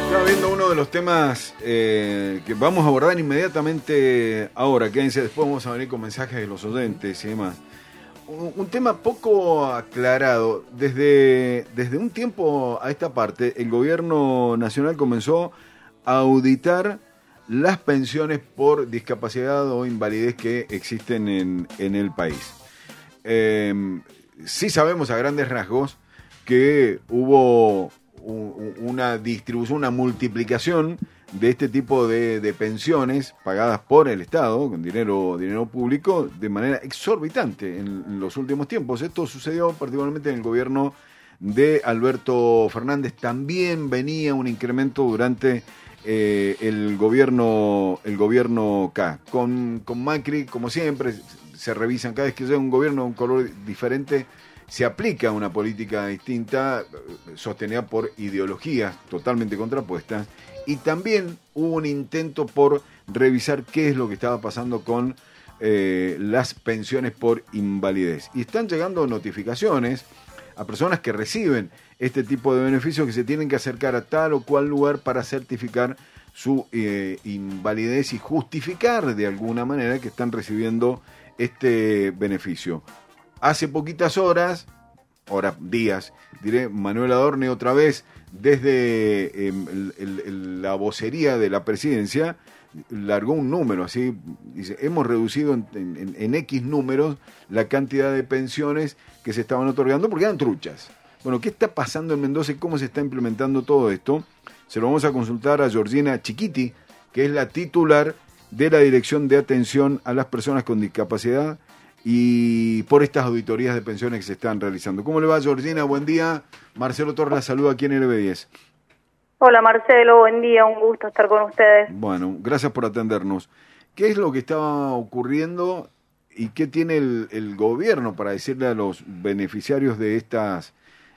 Estaba viendo uno de los temas que vamos a abordar inmediatamente ahora. Quédense, después vamos a venir con mensajes de los oyentes y demás. Un tema poco aclarado. Desde un tiempo a esta parte, el gobierno nacional comenzó a auditar las pensiones por discapacidad o invalidez que existen en el país. Sí sabemos a grandes rasgos que hubo una distribución, una multiplicación de este tipo de pensiones pagadas por el Estado, con dinero público, de manera exorbitante en los últimos tiempos. Esto sucedió particularmente en el gobierno de Alberto Fernández. También venía un incremento durante el gobierno K. Con Macri, como siempre, se revisan cada vez que llega un gobierno de un color diferente. Se aplica una política distinta, sostenida por ideologías totalmente contrapuestas, y también hubo un intento por revisar qué es lo que estaba pasando con las pensiones por invalidez. Y están llegando notificaciones a personas que reciben este tipo de beneficios que se tienen que acercar a tal o cual lugar para certificar su invalidez y justificar de alguna manera que están recibiendo este beneficio. Hace poquitas días, diré, Manuel Adorni otra vez desde la vocería de la presidencia largó un número así, dice, hemos reducido en X números la cantidad de pensiones que se estaban otorgando porque eran truchas. Bueno, ¿qué está pasando en Mendoza y cómo se está implementando todo esto? Se lo vamos a consultar a Georgina Chiquiti, que es la titular de la Dirección de Atención a las Personas con Discapacidad y por estas auditorías de pensiones que se están realizando. ¿Cómo le va, Georgina? Buen día. Marcelo Torres la saluda aquí en LB10. Hola, Marcelo, buen día, un gusto estar con ustedes. Bueno, gracias por atendernos. ¿Qué es lo que está ocurriendo y qué tiene el gobierno para decirle a los beneficiarios de estas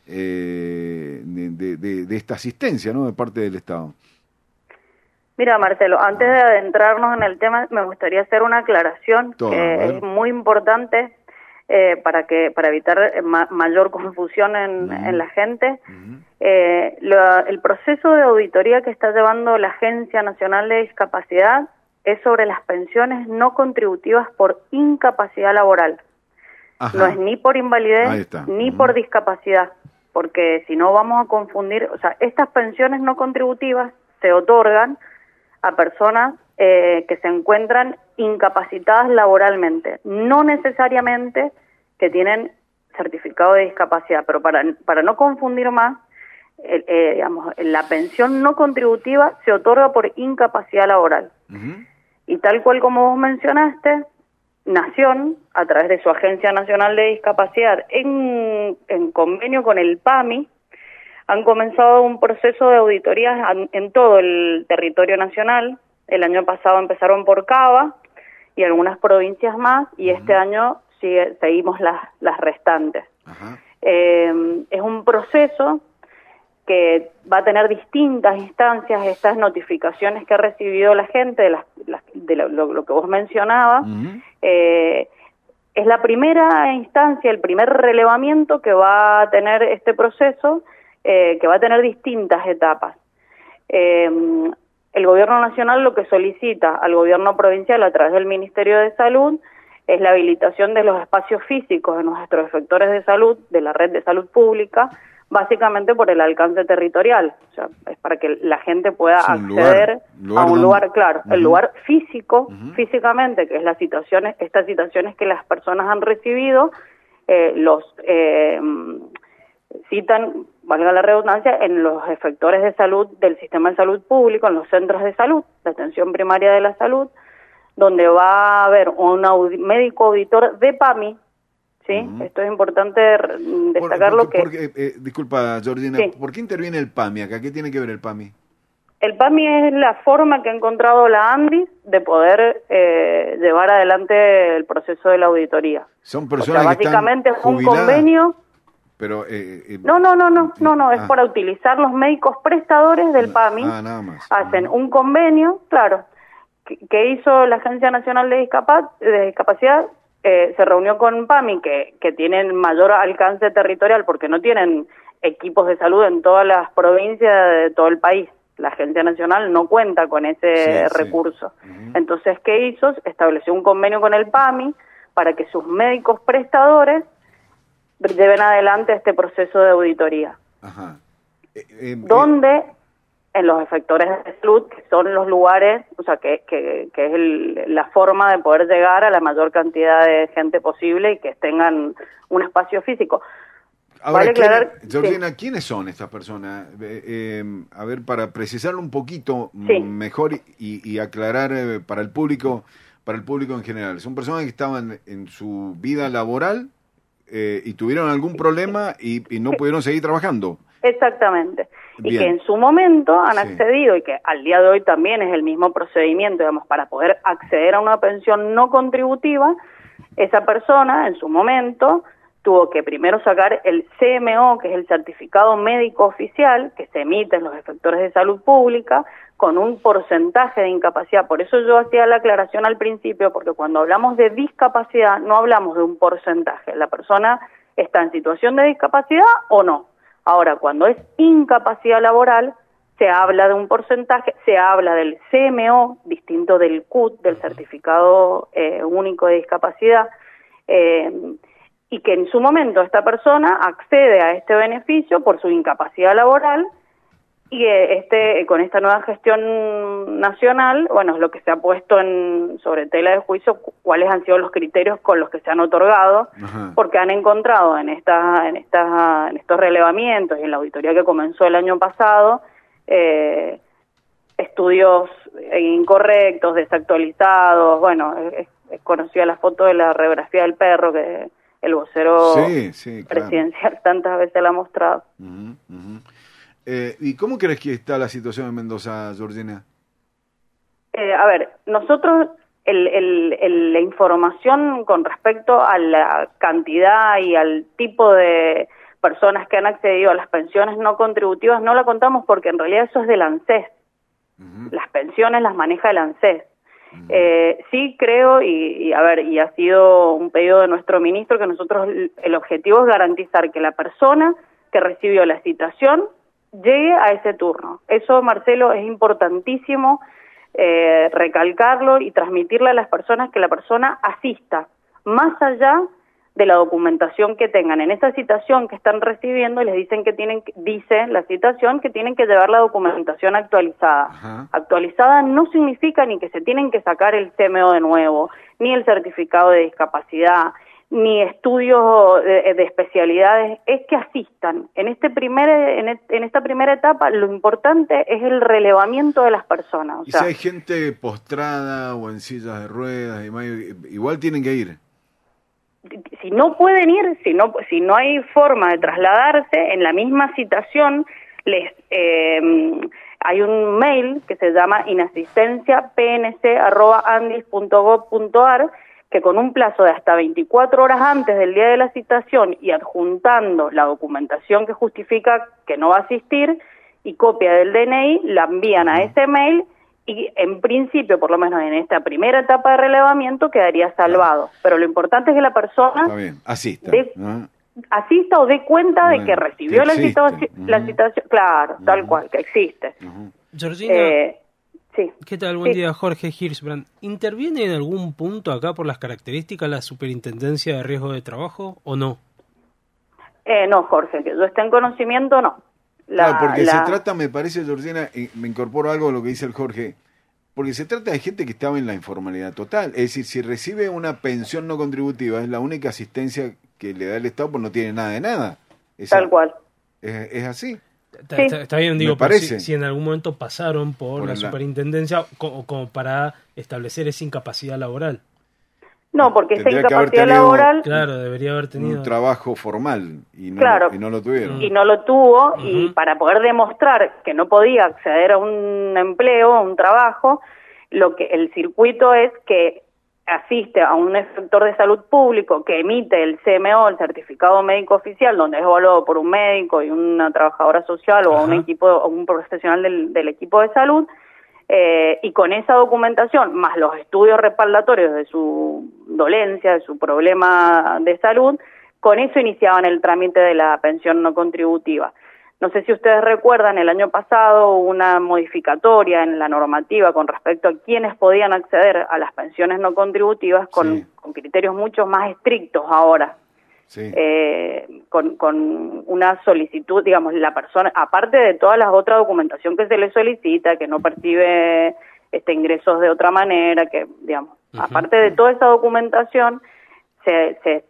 de esta asistencia, ¿no?, de parte del Estado? Mira, Marcelo, antes de adentrarnos en el tema, me gustaría hacer una aclaración que es muy importante para evitar mayor confusión en la gente. El proceso de auditoría que está llevando la Agencia Nacional de Discapacidad es sobre las pensiones no contributivas por incapacidad laboral. Ajá. No es ni por invalidez ni por discapacidad, porque si no vamos a confundir, o sea, estas pensiones no contributivas se otorgan a personas que se encuentran incapacitadas laboralmente, no necesariamente que tienen certificado de discapacidad, pero para no confundir más, digamos, la pensión no contributiva se otorga por incapacidad laboral. Y tal cual como vos mencionaste, Nación, a través de su Agencia Nacional de Discapacidad, en convenio con el PAMI, han comenzado un proceso de auditorías en todo el territorio nacional. El año pasado empezaron por Cava y algunas provincias más, y este año seguimos las restantes. Es un proceso que va a tener distintas instancias. Estas notificaciones que ha recibido la gente de lo que vos mencionabas, es la primera instancia, el primer relevamiento que va a tener este proceso, que va a tener distintas etapas. El gobierno nacional lo que solicita al gobierno provincial a través del Ministerio de Salud es la habilitación de los espacios físicos de nuestros efectores de salud, de la red de salud pública, básicamente por el alcance territorial. O sea, es para que la gente pueda acceder a un lugar, claro, el lugar físico, físicamente, que es estas situaciones que las personas han recibido, citan, valga la redundancia, en los efectores de salud del sistema de salud público, en los centros de salud, de atención primaria de la salud, donde va a haber un médico auditor de PAMI, ¿sí? Esto es importante destacarlo. Disculpa, Georgina, sí. ¿Por qué interviene el PAMI acá? ¿Qué tiene que ver el PAMI? El PAMI es la forma que ha encontrado la ANDIS de poder llevar adelante el proceso de la auditoría. Son personas básicamente que están es un convenio. Pero, No, es para utilizar los médicos prestadores del PAMI. Nada más. Hacen un convenio, claro, que hizo la Agencia Nacional de Discapacidad, se reunió con PAMI, que tienen mayor alcance territorial porque no tienen equipos de salud en todas las provincias de todo el país. La Agencia Nacional no cuenta con ese recurso. Entonces, ¿qué hizo? Estableció un convenio con el PAMI para que sus médicos prestadores lleven adelante este proceso de auditoría. Ajá. Donde en los efectores de salud, que son los lugares, o sea, que es la forma de poder llegar a la mayor cantidad de gente posible y que tengan un espacio físico. Ahora, Georgina, ¿quiénes son estas personas? A ver, para precisarlo un poquito mejor y aclarar para el público en general. ¿Son personas que estaban en su vida laboral y tuvieron algún problema y no pudieron seguir trabajando? Exactamente. Bien. Y que en su momento han accedido, y que al día de hoy también es el mismo procedimiento, digamos, para poder acceder a una pensión no contributiva, esa persona en su momento tuvo que primero sacar el CMO, que es el certificado médico oficial, que se emite en los efectores de salud pública, con un porcentaje de incapacidad. Por eso yo hacía la aclaración al principio, porque cuando hablamos de discapacidad no hablamos de un porcentaje. La persona está en situación de discapacidad o no. Ahora, cuando es incapacidad laboral, se habla de un porcentaje, se habla del CMO, distinto del CUT, del Certificado Único de Discapacidad, y que en su momento esta persona accede a este beneficio por su incapacidad laboral, y con esta nueva gestión nacional, bueno, es lo que se ha puesto sobre tela de juicio, cuáles han sido los criterios con los que se han otorgado, porque han encontrado en estos relevamientos y en la auditoría que comenzó el año pasado, estudios incorrectos, desactualizados. Bueno, es conocida la foto de la radiografía del perro que el vocero presidencial tantas veces la ha mostrado. ¿Y cómo crees que está la situación en Mendoza, Georgina? A ver, nosotros la información con respecto a la cantidad y al tipo de personas que han accedido a las pensiones no contributivas no la contamos, porque en realidad eso es del ANSES. Las pensiones las maneja el ANSES. Sí creo, y ha sido un pedido de nuestro ministro, que nosotros el objetivo es garantizar que la persona que recibió la citación llegue a ese turno. Eso, Marcelo, es importantísimo recalcarlo y transmitirle a las personas que la persona asista, más allá de la documentación que tengan. En esta citación que están recibiendo les dicen que dice la citación que tienen que llevar la documentación actualizada. Actualizada no significa ni que se tienen que sacar el CMO de nuevo, ni el certificado de discapacidad, ni estudios de especialidades, es que asistan. En esta primera etapa lo importante es el relevamiento de las personas. O sea, si hay gente postrada o en sillas de ruedas, igual tienen que ir. Si no pueden ir, si no hay forma de trasladarse, en la misma citación hay un mail que se llama inasistenciapnc@andis.gov.ar, que con un plazo de hasta 24 horas antes del día de la citación y adjuntando la documentación que justifica que no va a asistir y copia del DNI, la envían a ese mail y en principio, por lo menos en esta primera etapa de relevamiento, quedaría salvado. Pero lo importante es que la persona asista o dé cuenta de que recibió la citación, claro, tal cual, que existe. Georgina, sí. ¿Qué tal? Buen día, Jorge Hirschbrand. ¿Interviene en algún punto acá por las características la Superintendencia de Riesgo de Trabajo o no? No, Jorge, que yo esté en conocimiento, no. Claro, porque se trata, me parece, Georgina, me incorporo algo a lo que dice el Jorge, porque se trata de gente que estaba en la informalidad total. Es decir, si recibe una pensión no contributiva, es la única asistencia que le da el Estado, pues no tiene nada de nada. Tal cual. Es así. Está bien, digo, pero si en algún momento pasaron por la superintendencia como para establecer esa incapacidad laboral. No, porque esa incapacidad laboral... Claro, debería haber tenido... un trabajo formal y no lo tuvieron. Y no lo tuvo, y para poder demostrar que no podía acceder a un empleo, a un trabajo, el circuito es que asiste a un sector de salud público que emite el CMO, el certificado médico oficial, donde es evaluado por un médico y una trabajadora social o un profesional del equipo de salud, y con esa documentación, más los estudios respaldatorios de su dolencia, de su problema de salud, con eso iniciaban el trámite de la pensión no contributiva. No sé si ustedes recuerdan, el año pasado hubo una modificatoria en la normativa con respecto a quienes podían acceder a las pensiones no contributivas con criterios mucho más estrictos ahora. Sí. Con una solicitud, digamos, la persona, aparte de toda la otra documentación que se le solicita, que no percibe ingresos de otra manera, que, digamos, aparte de toda esa documentación, se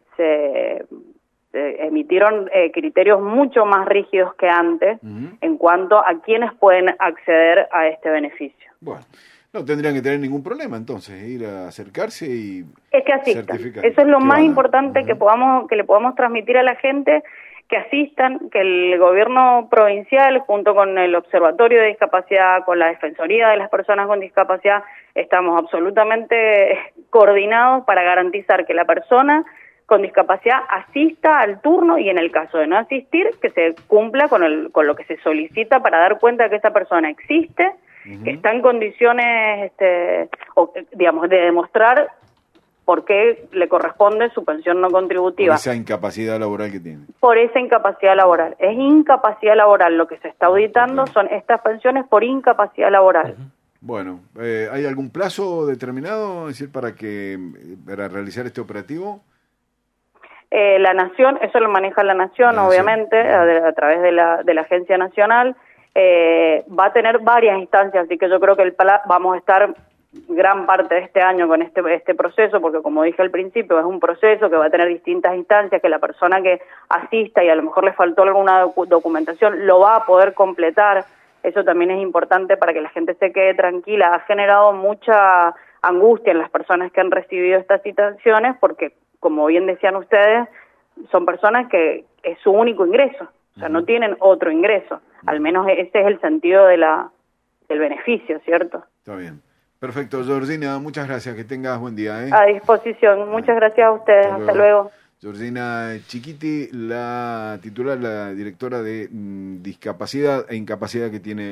emitieron criterios mucho más rígidos que antes en cuanto a quienes pueden acceder a este beneficio. Bueno, no tendrían que tener ningún problema entonces, ir a acercarse y es que asistan. Eso es lo más importante que le podamos transmitir a la gente, que asistan, que el gobierno provincial junto con el Observatorio de Discapacidad, con la Defensoría de las Personas con Discapacidad, estamos absolutamente coordinados para garantizar que la persona con discapacidad asista al turno y en el caso de no asistir, que se cumpla con lo que se solicita para dar cuenta de que esa persona existe, que está en condiciones, digamos, de demostrar por qué le corresponde su pensión no contributiva. Por esa incapacidad laboral que tiene. Por esa incapacidad laboral. Es incapacidad laboral. Lo que se está auditando son estas pensiones por incapacidad laboral. Bueno, ¿hay algún plazo determinado, es decir, para realizar este operativo? La Nación, eso lo maneja la Nación, obviamente, a través de la Agencia Nacional. Va a tener varias instancias, así que yo creo que vamos a estar gran parte de este año con este proceso, porque como dije al principio, es un proceso que va a tener distintas instancias, que la persona que asista y a lo mejor le faltó alguna documentación lo va a poder completar. Eso también es importante para que la gente se quede tranquila. Ha generado mucha angustia en las personas que han recibido estas situaciones, porque como bien decían ustedes, son personas que es su único ingreso, o sea, no tienen otro ingreso, al menos ese es el sentido del beneficio, ¿cierto? Está bien. Perfecto, Georgina, muchas gracias, que tengas buen día. A disposición, muchas gracias a ustedes, hasta luego. Georgina Chiquiti, la titular, la directora de discapacidad e incapacidad que tiene